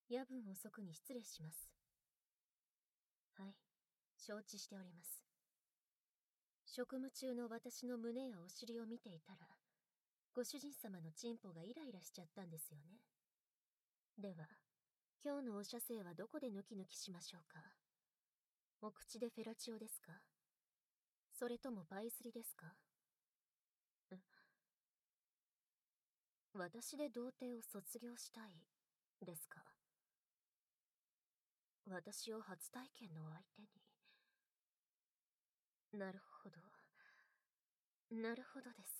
夜分遅くに失礼します。はい、承知しております。職務中の私の胸やお尻を見ていたら、ご主人様のチンポがイライラしちゃったんですよね。では、今日のお射精はどこで抜き抜きしましょうか。お口でフェラチオですか？それともパイスリですか？私で童貞を卒業したい、ですか？私を初体験の相手に。なるほど。なるほどです。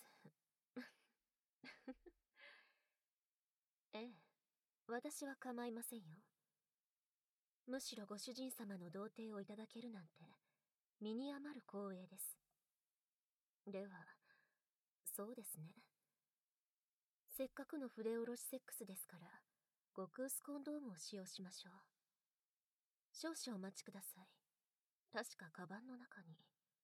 ええ、私は構いませんよ。むしろご主人様の童貞をいただけるなんて、身に余る光栄です。では、そうですね。せっかくの筆下ろしセックスですから、極薄コンドームを使用しましょう。少々お待ちください。確かカバンの中に。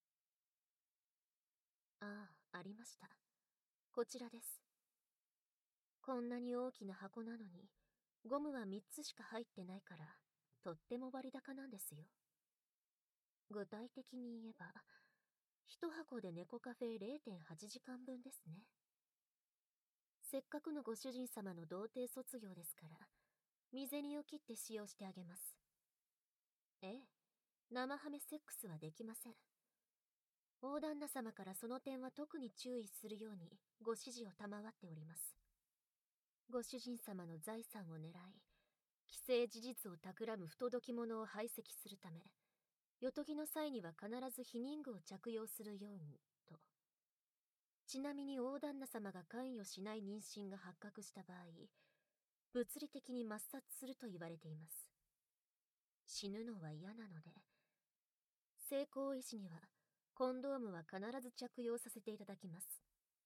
ああ、ありました。こちらです。こんなに大きな箱なのに、ゴムは3つしか入ってないから、とっても割高なんですよ。具体的に言えば、1箱で猫カフェ0.8時間分ですね。せっかくのご主人様の童貞卒業ですから、身銭を切って使用してあげます。ええ、生ハメセックスはできません。大旦那様からその点は特に注意するようにご指示を賜っております。ご主人様の財産を狙い、既成事実を企む不届き者を排斥するため、夜ときの際には必ず避妊具を着用するように、と。ちなみに大旦那様が関与しない妊娠が発覚した場合、物理的に抹殺すると言われています。死ぬのは嫌なので、性行為時にはコンドームは必ず着用させていただきます。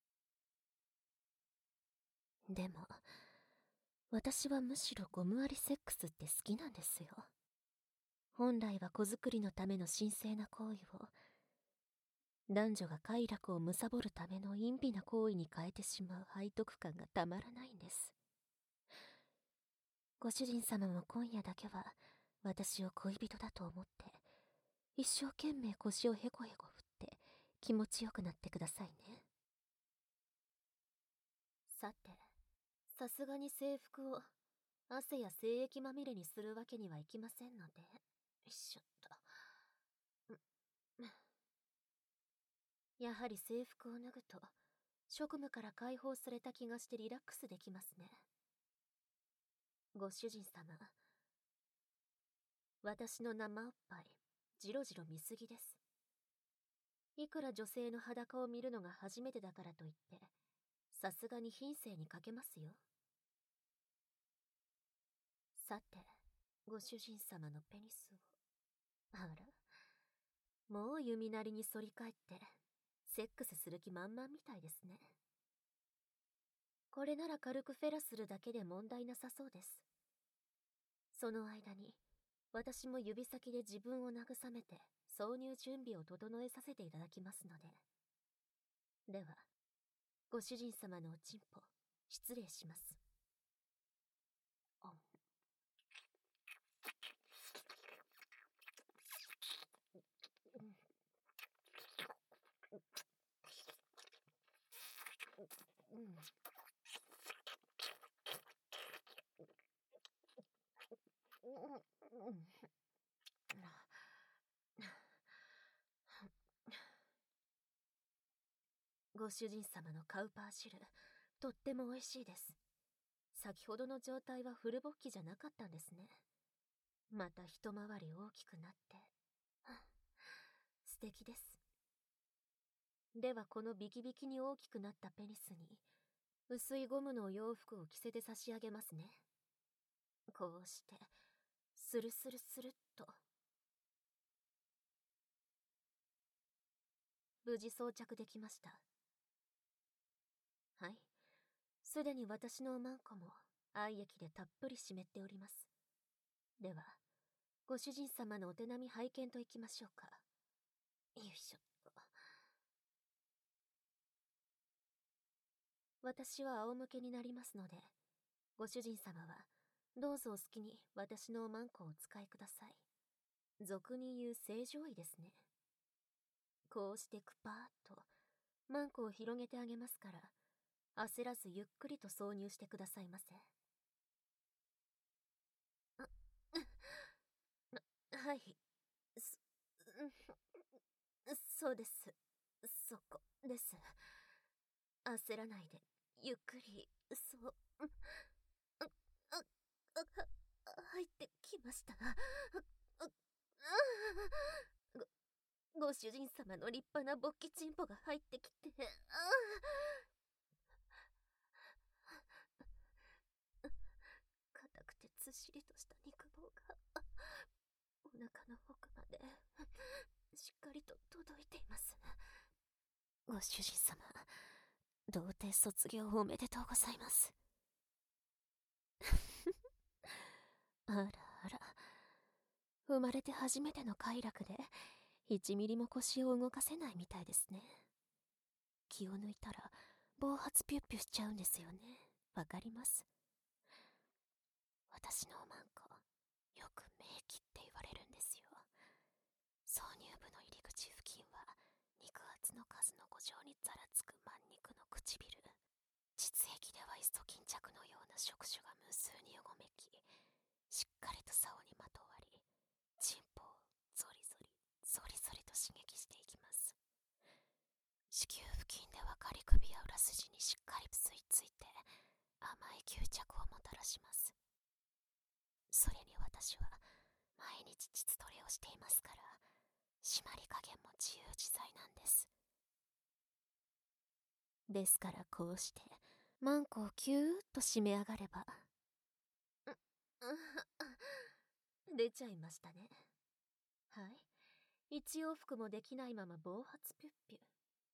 でも、私はむしろゴムありセックスって好きなんですよ。本来は子作りのための神聖な行為を、男女が快楽を貪るための陰微な行為に変えてしまう背徳感がたまらないんです。ご主人様も今夜だけは私を恋人だと思って、一生懸命腰をへこへこ振って気持ちよくなってくださいね。さて、さすがに制服を汗や精液まみれにするわけにはいきませんので、よいしょっと。やはり制服を脱ぐと、職務から解放された気がしてリラックスできますね。ご主人様、私の生おっぱい、じろじろ見すぎです。いくら女性の裸を見るのが初めてだからといって、さすがに品性に欠けますよ。さて、ご主人様のペニスを。あら、もう弓なりに反り返って、セックスする気満々みたいですね。これなら軽くフェラするだけで問題なさそうです。その間に、私も指先で自分を慰めて、挿入準備を整えさせていただきますので。では、ご主人様のおちんぽ、失礼します。ご主人様のカウパー汁、とっても美味しいです。先ほどの状態はフル勃起じゃなかったんですね。また一回り大きくなって。素敵です。ではこのビキビキに大きくなったペニスに、薄いゴムのお洋服を着せて差し上げますね。こうして、スルスルスルっと。無事装着できました。はい。すでに私のおまんこも愛液でたっぷり湿っております。では、ご主人様のお手並み拝見といきましょうか。よいしょっと。私は仰向けになりますので、ご主人様はどうぞお好きに私のおまんこをお使いください。俗に言う正常位ですね。こうしてくぱーっとマンコを広げてあげますから、焦らずゆっくりと挿入してくださいませ。はい。そ、そうです。そこです。焦らないで、ゆっくり、入ってきました。ご主人様の立派な勃起チンポが入ってきて、硬くてずっしりとした肉棒が、お腹の奥まで、しっかりと届いています。ご主人様、童貞卒業おめでとうございます。あらあら、生まれて初めての快楽で、1ミリも腰を動かせないみたいですね。気を抜いたら、暴発ピュッピュしちゃうんですよね。わかります。私のおまんこ、よく名器って言われるんですよ。挿入部の入り口付近は、肉厚の数の5乗にざらつく満肉の唇。膣液ではイスト巾着のような触手が無数にうごめき、しっかりと竿にまとわり、チンポをゾリゾリ、ゾリゾリと刺激していきます。子宮付近では仮首や裏筋にしっかり吸い付いて、甘い吸着をもたらします。それに私は、毎日膣トレをしていますから、締まり加減も自由自在なんです。ですからこうして、マンコをキューッと締め上がれば、出ちゃいましたね。はい。一往復もできないまま暴発ピュッピュ。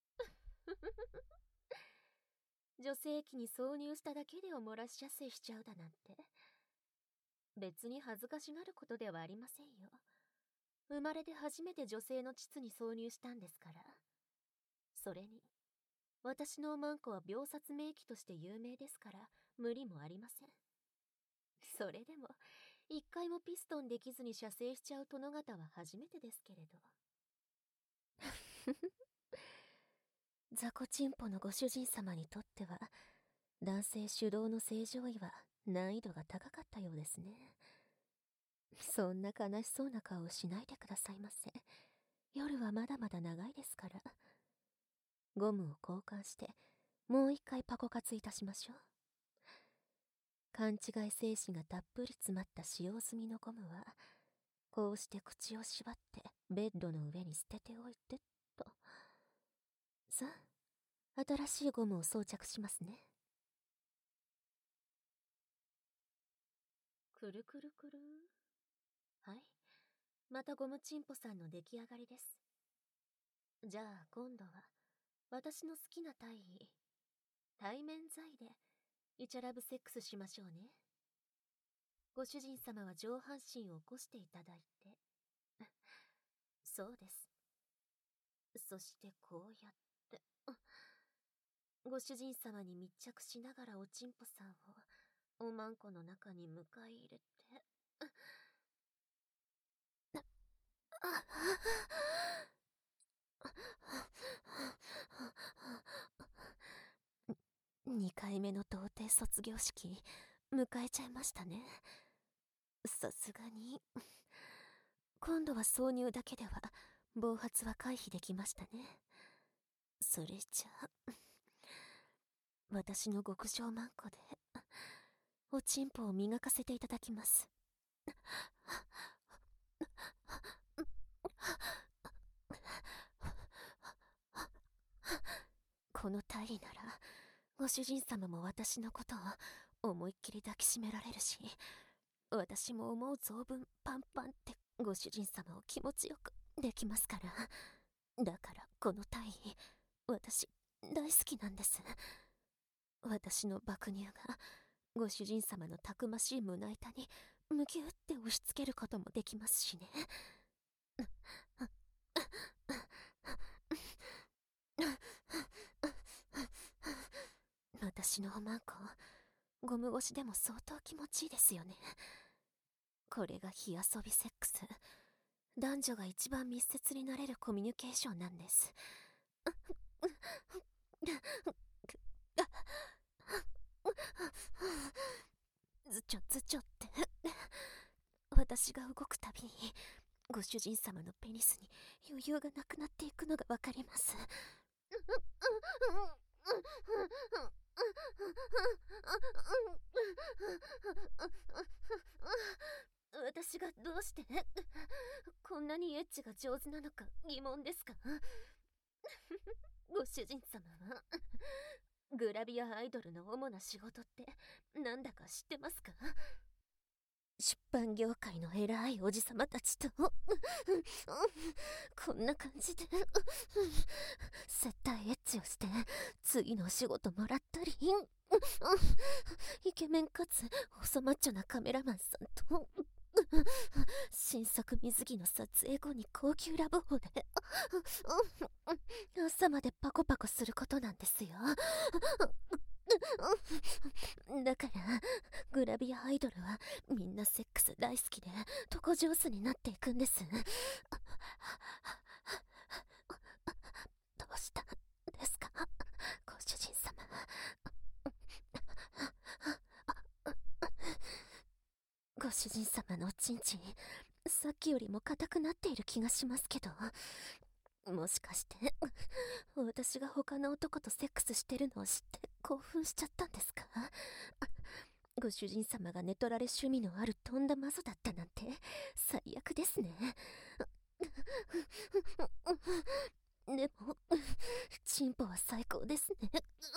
女性器に挿入しただけでを漏らし射精しちゃうだなんて。別に恥ずかしがることではありませんよ。生まれて初めて女性の膣に挿入したんですから。それに、私のおまんこは秒殺名器として有名ですから、無理もありません。それでも、一回もピストンできずに射精しちゃう殿方は初めてですけれど。雑魚チンポのご主人様にとっては、男性主導の正常位は難易度が高かったようですね。そんな悲しそうな顔をしないでくださいませ。夜はまだまだ長いですから。ゴムを交換して、もう一回パコ活いたしましょう。勘違い精子がたっぷり詰まった使用済みのゴムは、こうして口を縛ってベッドの上に捨てておいてと。さあ、新しいゴムを装着しますね。くるくるくる。はい。またゴムチンポさんの出来上がりです。じゃあ今度は、私の好きな体位、対面在で、イチャラブセックスしましょうね。ご主人様は上半身を起こしていただいて。そうです。そしてこうやって、ご主人様に密着しながらおちんぽさんを、おまんこの中に迎え入れて、2回目の童貞卒業式、迎えちゃいましたね。さすがに。今度は挿入だけでは、暴発は回避できましたね。それじゃあ、私の極上マンコで、おちんぽを磨かせていただきます。この体位なら、ご主人様も私のことを思いっきり抱きしめられるし、私も思う存分パンパンってご主人様を気持ちよくできますから。だからこの体位、私大好きなんです。私の爆乳がご主人様のたくましい胸板にむぎゅって押し付けることもできますしね。私のおまんこ、 ゴム越しでも相当気持ちいいですよね。これが火遊びセックス。男女が一番密接になれるコミュニケーションなんです。ズチョズチョって私が動くたびにご主人様のペニスに余裕がなくなっていくのがわかります。私がどうしてこんなにエッチが上手なのか疑問ですか？ご主人様はグラビアアイドルの主な仕事ってなんだか知ってますか？出版業界の偉いおじさまたちとこんな感じで接待エッチをして次のお仕事もらったりイケメンかつ細マッチョなカメラマンさんと新作水着の撮影後に高級ラブホで朝までパコパコすることなんですよ。だからグラビアアイドルはみんなセックス大好きで床上手になっていくんです。どうしたんですかご主人様。ご主人様のおちんちんさっきよりも硬くなっている気がしますけど、もしかして私が他の男とセックスしてるのを知って興奮しちゃったんですか？ご主人様が寝取られ趣味のあるとんだマゾだったなんて最悪ですね。でもチンポは最高ですね。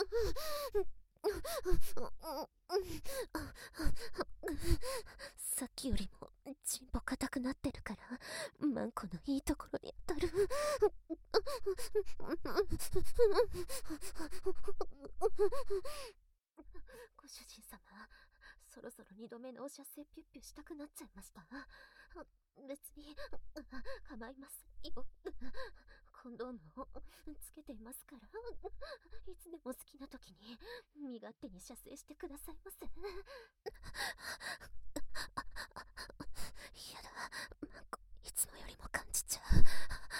さっきよりもチンポ硬くなってるからマンコのいいところに当たる。ご主人様、そろそろ2度目のお射精ピュッピュしたくなっちゃいました。別に構いませんよ。コンドームをつけていますから、いつでも好きな時に身勝手に射精してくださいませ。やだ、マンコいつもよりも感じちゃう。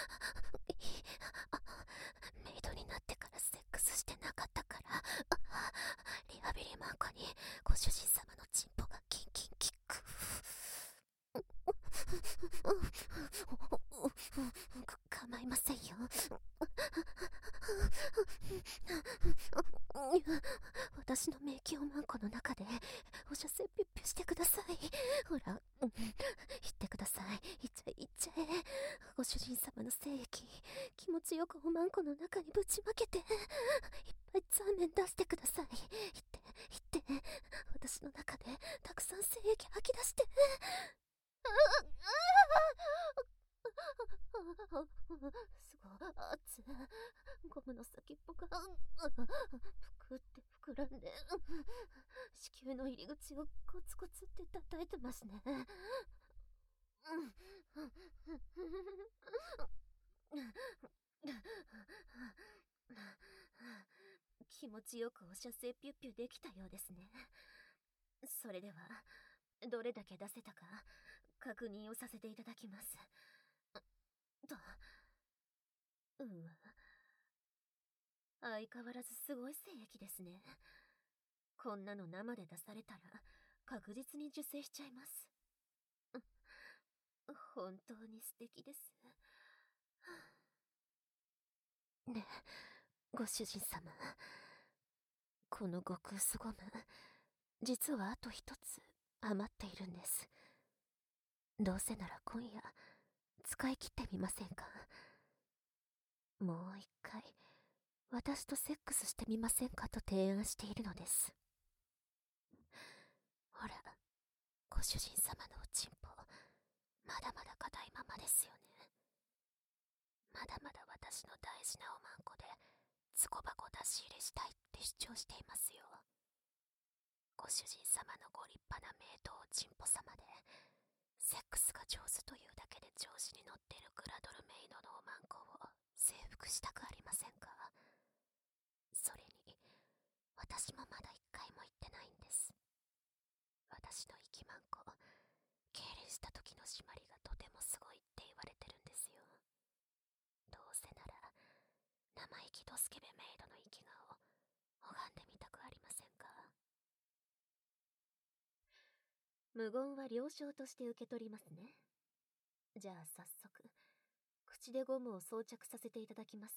メイドになってからセックスしてなかったから、リハビリマンコにご主人様のチンポがキンキンキック。構いませんよ。私の迷宮マンコの中でお射精ピュッピュしてください。ほら、言ってください。言っちゃえ言っちゃえ。ご主人様の精液気持ちよくおまんこの中にぶちまけていっぱいザーメン出してください。言って私の中でたくさん精液吐き出して。すごい熱い。ゴムの先っぽがぷくって膨らんで子宮の入り口をコツコツって叩いてますね。気持ちよくお射精ピュッピュできたようですね。それではどれだけ出せたか確認をさせていただきます。と、相変わらずすごい精液ですね。こんなの生で出されたら確実に受精しちゃいます。本当に素敵です。ねえ、ご主人様。この極薄ゴム、実はあと一つ余っているんです。どうせなら今夜、使い切ってみませんか？もう一回、私とセックスしてみませんかと提案しているのです。ほら、ご主人様のおちんぽ、まだまだ硬いままですよね。まだまだ私の大事なおまんこで、つこ箱出し入れしたいって主張していますよ。ご主人様のご立派な名刀おちんぽ様で、セックスが上手というだけで調子に乗っているグラドルメイドのおまんこを征服したくありませんか？それに、私もまだ一回も言ってないんです。 私の息まんこ、痙攣した時の締まりがとてもすごいって言われてるんですよ。どうせなら生意気ドスケベメイドの息顔拝んでみたくありませんか？無言は了承として受け取りますね。じゃあ早速口でゴムを装着させていただきます。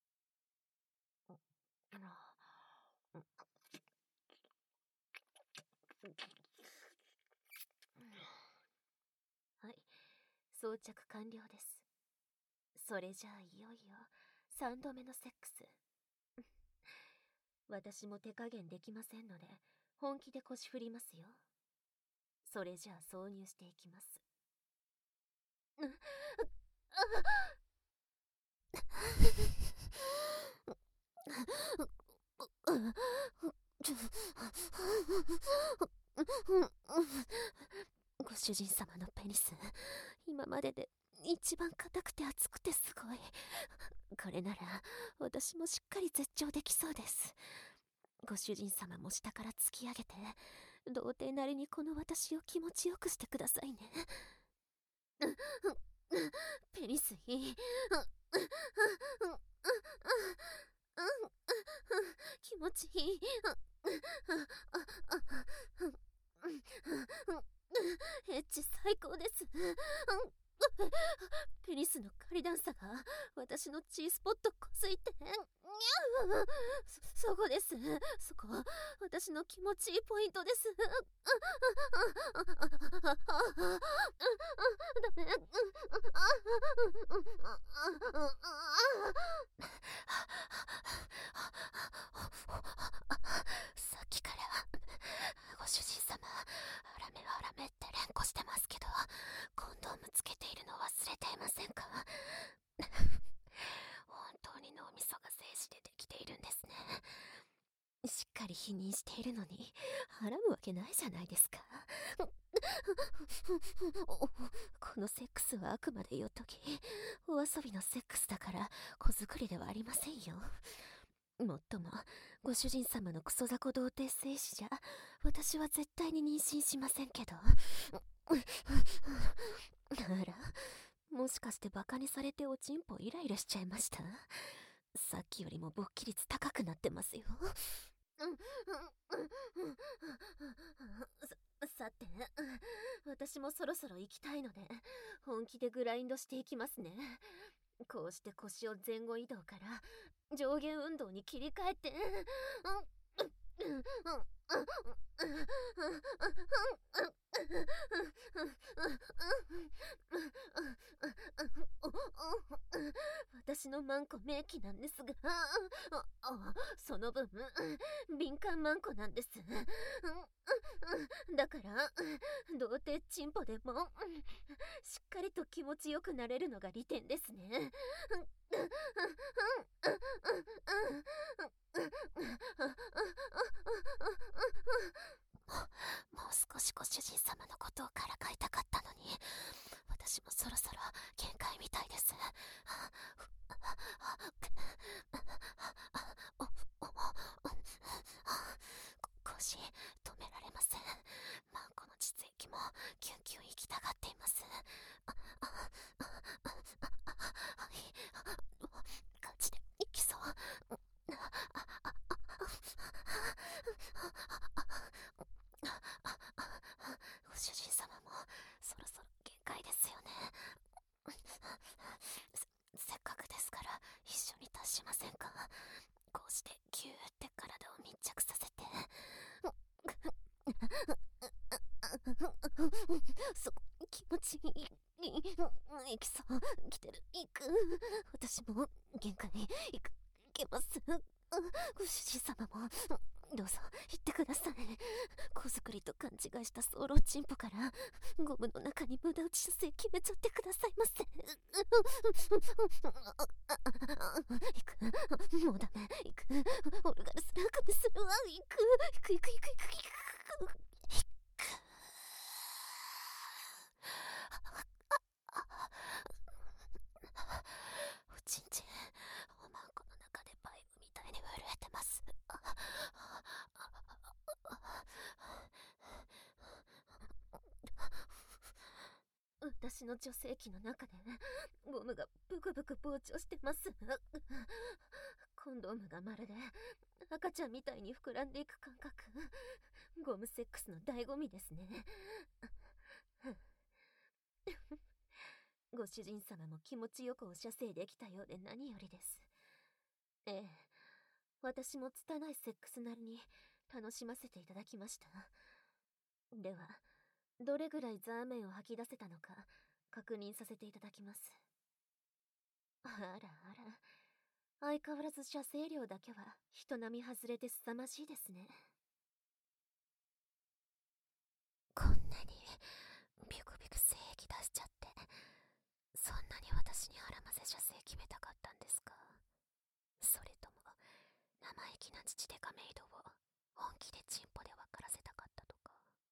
はい、装着完了です。それじゃあいよいよ3度目のセックス。私も手加減できませんので本気で腰振りますよ。それじゃあ挿入していきます。ご主人様のペニス、今までで一番硬くて熱くてすごい。これなら私もしっかり絶頂できそうです。ご主人様も下から突き上げて童貞なりにこの私を気持ちよくしてくださいね。ペニスいい。気持ちいい。エッチ最高です。ペニスの仮段差が私の G スポットこすいて、そこです。そこ私の気持ちいいポイントです。ダメ。さっきからご主人様、あらめって連呼してますけど、コンドームつけているの忘れていませんか？本当に脳みそが精子でできているんですね。しっかり否認しているのにはらむわけないじゃないですか。このセックスはあくまでよっときお遊びのセックスだから子作りではありませんよ。もっともご主人様のクソ雑魚童貞精子じゃ私は絶対に妊娠しませんけど。あら、もしかしてバカにされておちんぽイライラしちゃいました？さっきよりも勃起率高くなってますよ。さて、私もそろそろ行きたいので本気でグラインドしていきますね。こうして腰を前後移動から上下運動に切り替えて、私のマンコ名器なんですが、その分敏感マンコなんです。だから童貞チンポでもしっかりと気持ちよくなれるのが利点ですね。もう少しご主人様のことをからかいたかったのに、私もそろそろ限界みたいです。腰止められません。マンコの実液もキュンキュン行きたがっています。ガチで行きそう。ご主人様もそろそろ限界ですよね。せっかくですから一緒に達しませんか？こうしてギューって体を密着させて。そこ気持ちいい。いきそう。来てる。行く。私も限界行けます。ご主人様もどうぞ言ってください。子作りと勘違いしたソロチンポからゴムの中に無駄打ち射精決めちゃってくださいませ。行く。もうダメ。行く。オルガルスラークメするわ。行く。おちんちんおまんこの中でバイブみたいに震えてます。 私の女性器の中でゴムがブクブク膨張してます。コンドームがまるで赤ちゃんみたいに膨らんでいく感覚。ゴムセックスの醍醐味ですね。ご主人様も気持ちよくお射精できたようで何よりです。ええ、私も拙いセックスなりに楽しませていただきました。では、どれぐらいザーメンを吐き出せたのか確認させていただきます。あらあら、相変わらず射精量だけは人並み外れて凄まじいですね。こんなにビクビク精液出しちゃって、そんなに私に腹ませ射精決めたかったんですか？それとも生意気な父デカメイドを本気でチンポで分からせたかったとか。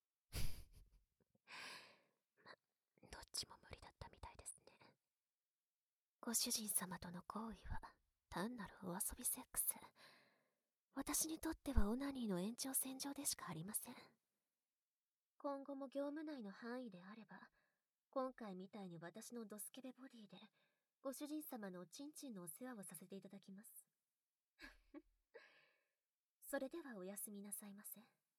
ま、どっちも無理だったみたいですね。ご主人様との行為は単なるお遊びセックス。私にとってはオナニーの延長線上でしかありません。今後も業務内の範囲であれば、今回みたいに私のドスケベボディでご主人様のおちんちんのお世話をさせていただきます。それではおやすみなさいませ。